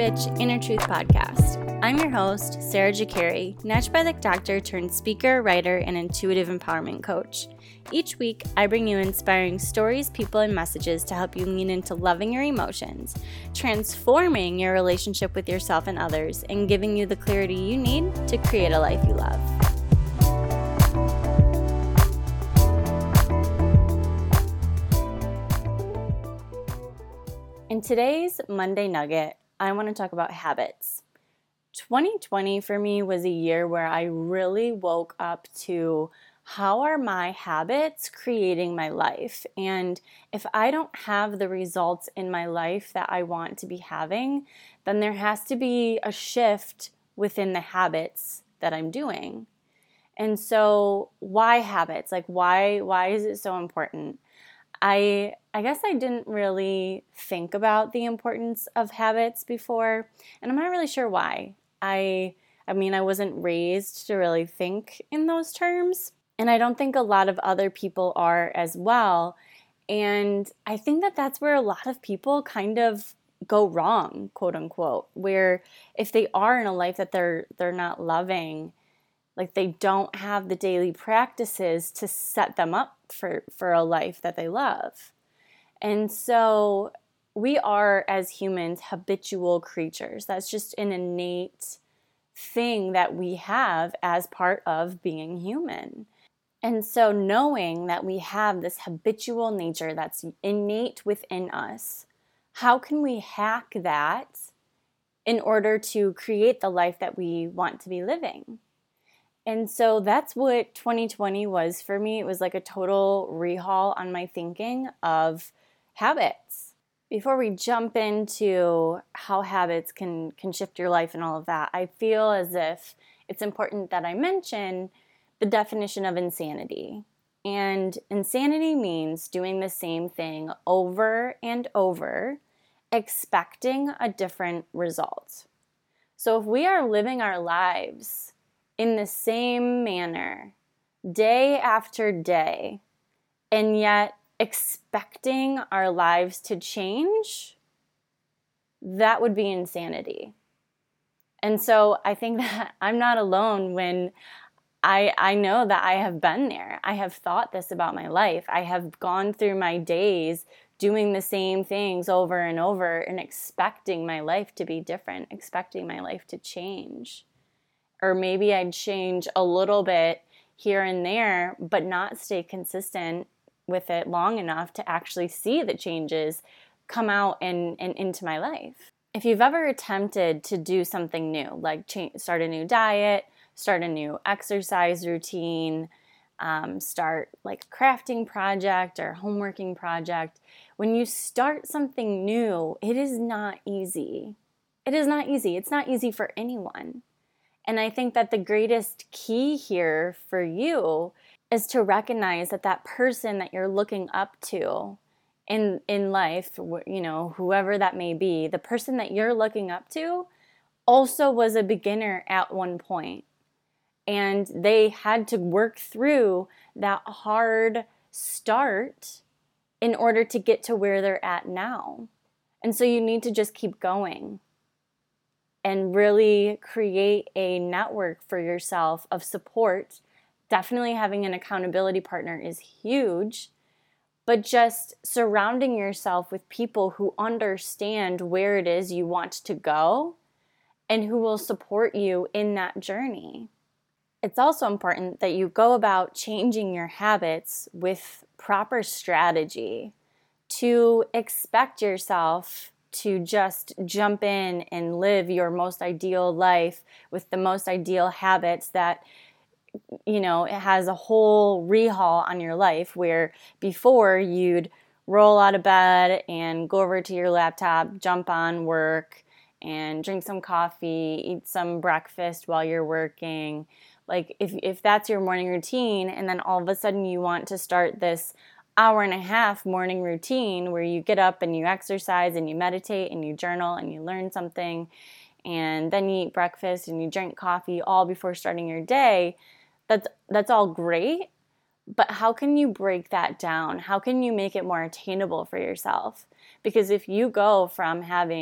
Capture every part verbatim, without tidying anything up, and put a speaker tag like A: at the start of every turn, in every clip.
A: Stitch Inner Truth Podcast. I'm your host, Sarah Jakari, naturopathic doctor turned speaker, writer, and intuitive empowerment coach. Each week, I bring you inspiring stories, people, and messages to help you lean into loving your emotions, transforming your relationship with yourself and others, and giving you the clarity you need to create a life you love. In today's Monday Nugget, I want to talk about habits. twenty twenty for me was a year where I really woke up to how are my habits creating my life? And if I don't have the results in my life that I want to be having, then there has to be a shift within the habits that I'm doing. And so why habits? Like why why is it so important? I I guess I didn't really think about the importance of habits before, and I'm not really sure why. I I mean, I wasn't raised to really think in those terms, and I don't think a lot of other people are as well. And I think that that's where a lot of people kind of go wrong, quote unquote, where if they are in a life that they're they're not loving, like they don't have the daily practices to set them up for, for a life that they love. And so we are, as humans, habitual creatures. That's just an innate thing that we have as part of being human. And so knowing that we have this habitual nature that's innate within us, how can we hack that in order to create the life that we want to be living? And so that's what twenty twenty was for me. It was like a total rehaul on my thinking of habits. Before we jump into how habits can, can shift your life and all of that, I feel as if it's important that I mention the definition of insanity. And insanity means doing the same thing over and over, expecting a different result. So if we are living our lives in the same manner, day after day, and yet expecting our lives to change, that would be insanity. And so I think that I'm not alone when I, I know that I have been there. I have thought this about my life. I have gone through my days doing the same things over and over and expecting my life to be different, expecting my life to change. Or maybe I'd change a little bit here and there, but not stay consistent with it long enough to actually see the changes come out and, and into my life. If you've ever attempted to do something new, like change, start a new diet, start a new exercise routine, um, start like a crafting project or homeworking project, when you start something new, it is not easy. It is not easy. It's not easy for anyone. And I think that the greatest key here for you is to recognize that that person that you're looking up to in in life, you know, whoever that may be, the person that you're looking up to also was a beginner at one point. And they had to work through that hard start in order to get to where they're at now. And so you need to just keep going and really create a network for yourself of support. Definitely having an accountability partner is huge, but just surrounding yourself with people who understand where it is you want to go and who will support you in that journey. It's also important that you go about changing your habits with proper strategy to expect yourself to just jump in and live your most ideal life with the most ideal habits that, you know, it has a whole rehaul on your life where before you'd roll out of bed and go over to your laptop, jump on work and drink some coffee, eat some breakfast while you're working. Like if, if that's your morning routine and then all of a sudden you want to start this hour and a half morning routine where you get up and you exercise and you meditate and you journal and you learn something and then you eat breakfast and you drink coffee all before starting your day, that's that's all great, but how can you break that down? How can you make it more attainable for yourself? Because if you go from having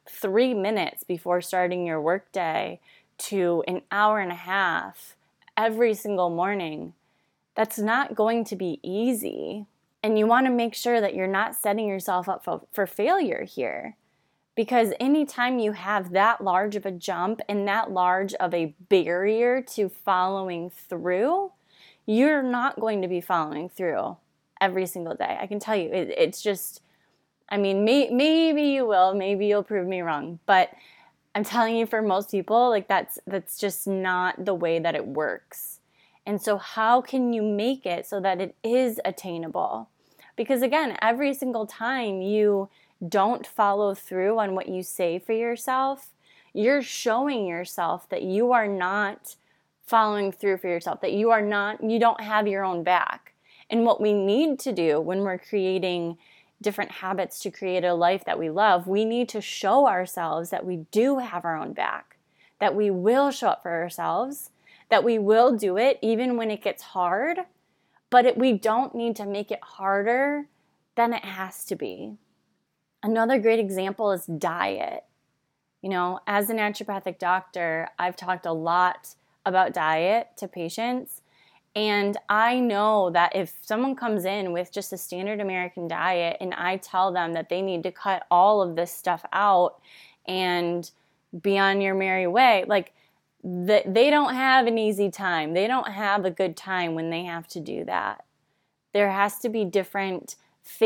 A: three minutes before starting your workday to an hour and a half every single morning, that's not going to be easy. And you want to make sure that you're not setting yourself up for, for failure here. Because anytime you have that large of a jump and that large of a barrier to following through, you're not going to be following through every single day. I can tell you, it, it's just, I mean, may, maybe you will, maybe you'll prove me wrong, but I'm telling you, for most people, like that's that's just not the way that it works. And so how can you make it so that it is attainable? Because again, every single time you don't follow through on what you say for yourself, you're showing yourself that you are not following through for yourself, that you are not, you don't have your own back. And what we need to do when we're creating different habits to create a life that we love, we need to show ourselves that we do have our own back, that we will show up for ourselves, that we will do it even when it gets hard, but it, we don't need to make it harder than it has to be. Another great example is diet. You know, as a naturopathic doctor, I've talked a lot about diet to patients. And I know that if someone comes in with just a standard American diet and I tell them that they need to cut all of this stuff out and be on your merry way, like the, they don't have an easy time. They don't have a good time when they have to do that. There has to be different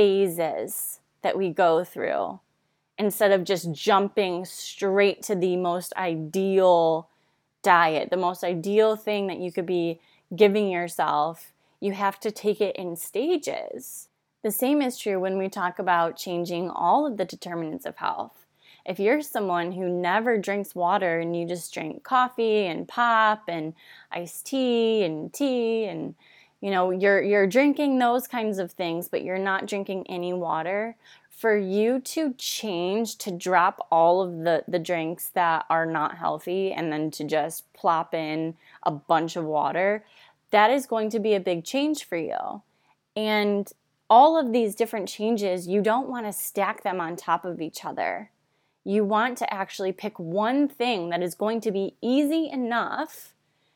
A: phases that we go through instead of just jumping straight to the most ideal diet, the most ideal thing that you could be giving yourself. You have to take it in stages. The same is true when we talk about changing all of the determinants of health. If you're someone who never drinks water and you just drink coffee and pop and iced tea and tea and you know you're you're drinking those kinds of things but you're not drinking any water, for you to change to drop all of the, the drinks that are not healthy and then to just plop in a bunch of water, that is going to be a big change for you. And all of these different changes, you don't want to stack them on top of each other. You want to actually pick one thing that is going to be easy enough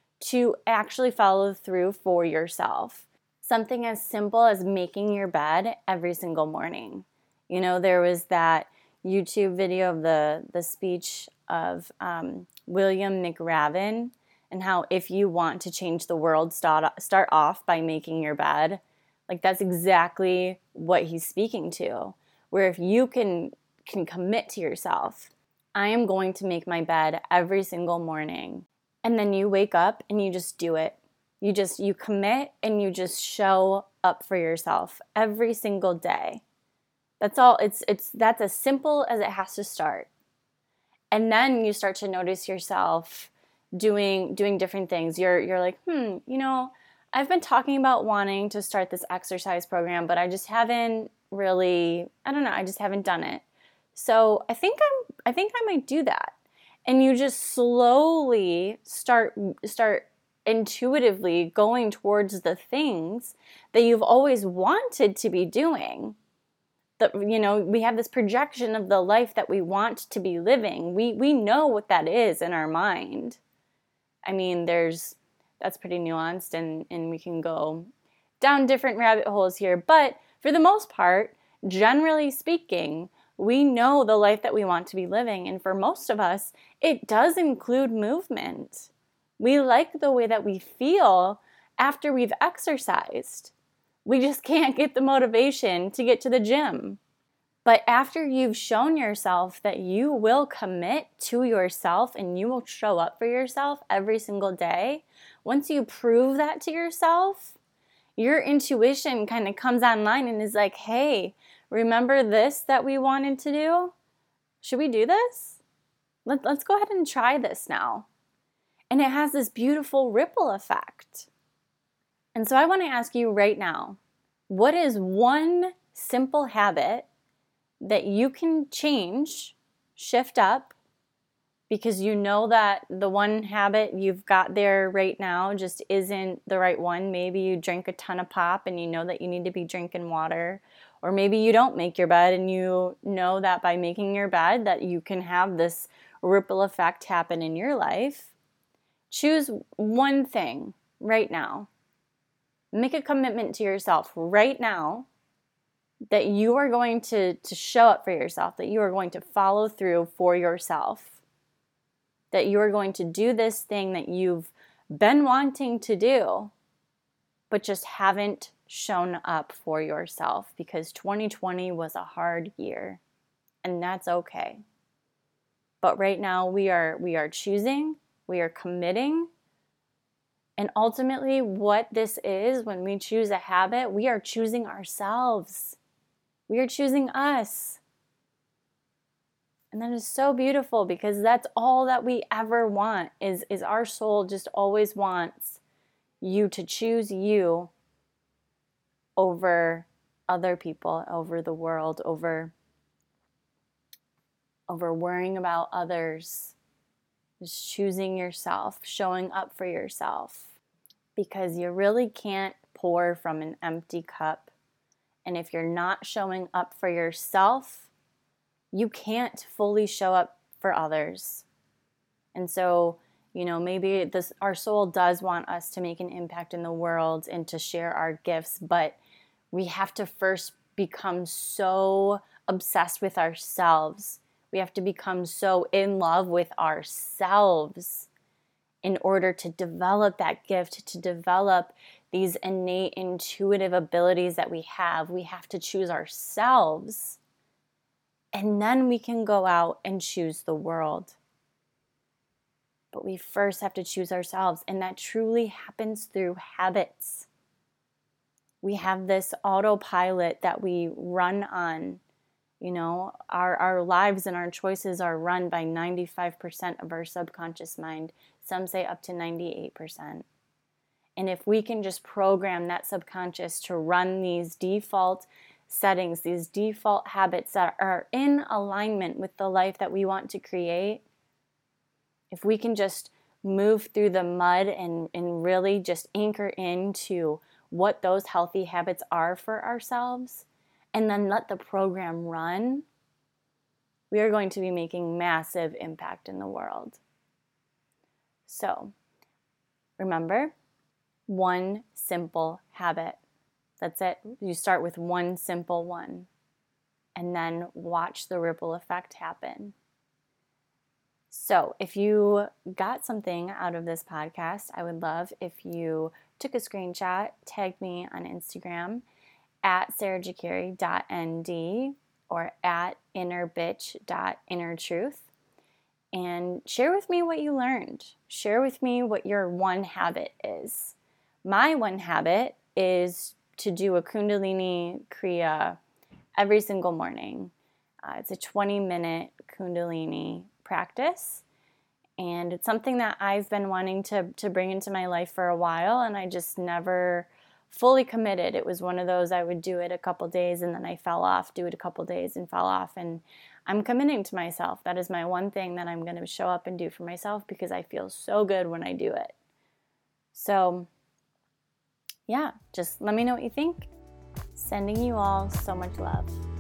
A: to actually follow through for yourself. Something as simple as making your bed every single morning. You know, there was that YouTube video of the, the speech of um, William McRaven and how if you want to change the world, start, start off by making your bed. Like that's exactly what he's speaking to. Where if you can, can commit to yourself, I am going to make my bed every single morning. And then you wake up and you just do it. You just, you commit and you just show up for yourself every single day. That's all. It's it's that's as simple as it has to start. And then you start to notice yourself doing doing different things. You're you're like, hmm, you know, I've been talking about wanting to start this exercise program, but I just haven't really, I don't know, I just haven't done it. So I think I'm I think I might do that. And you just slowly start start intuitively going towards the things that you've always wanted to be doing. The, you know, we have this projection of the life that we want to be living. We we know what that is in our mind. I mean, there's that's pretty nuanced, and, and we can go down different rabbit holes here. But for the most part, generally speaking, we know the life that we want to be living. And for most of us, it does include movement. We like the way that we feel after we've exercised. We just can't get the motivation to get to the gym. But after you've shown yourself that you will commit to yourself and you will show up for yourself every single day, once you prove that to yourself, your intuition kind of comes online and is like, hey, remember this that we wanted to do? Should we do this? Let, let's go ahead and try this now. And it has this beautiful ripple effect. And so I want to ask you right now, what is one simple habit that you can change, shift up, because you know that the one habit you've got there right now just isn't the right one? Maybe you drink a ton of pop and you know that you need to be drinking water, Or maybe you don't make your bed and you know that by making your bed that you can have this ripple effect happen in your life. Choose one thing right now. Make a commitment to yourself right now that you are going to, to show up for yourself, that you are going to follow through for yourself, that you are going to do this thing that you've been wanting to do, but just haven't shown up for yourself because twenty twenty was a hard year, and that's okay. But right now we are we are choosing, we are committing, and ultimately what this is, when we choose a habit, we are choosing ourselves. We are choosing us. And that is so beautiful because that's all that we ever want is, is our soul just always wants you to choose you over other people, over the world, over, over worrying about others. Just choosing yourself, showing up for yourself. Because you really can't pour from an empty cup. And if you're not showing up for yourself, you can't fully show up for others. And so, you know, maybe this our soul does want us to make an impact in the world and to share our gifts, but we have to first become so obsessed with ourselves. We have to become so in love with ourselves in order to develop that gift, to develop these innate intuitive abilities that we have. We have to choose ourselves, and then we can go out and choose the world. But we first have to choose ourselves, and that truly happens through habits. We have this autopilot that we run on. You know, our, our lives and our choices are run by ninety-five percent of our subconscious mind. Some say up to ninety-eight percent. And if we can just program that subconscious to run these default settings, these default habits that are in alignment with the life that we want to create, if we can just move through the mud and, and really just anchor into what those healthy habits are for ourselves, and then let the program run, we are going to be making massive impact in the world. So, remember, one simple habit. That's it. You start with one simple one, and then watch the ripple effect happen. So, if you got something out of this podcast, I would love if you took a screenshot, tagged me on Instagram, at sarah jakiri dot n d or at innerbitch dot innertruth, and share with me what you learned. Share with me what your one habit is. My one habit is to do a Kundalini Kriya every single morning. Uh, it's a twenty minute Kundalini practice, and it's something that I've been wanting to, to bring into my life for a while, and I just never fully committed. It was one of those I would do it a couple days and then I fell off, do it a couple days and fell off. And I'm committing to myself. That is my one thing that I'm going to show up and do for myself because I feel so good when I do it. So, yeah, just let me know what you think. Sending you all so much love.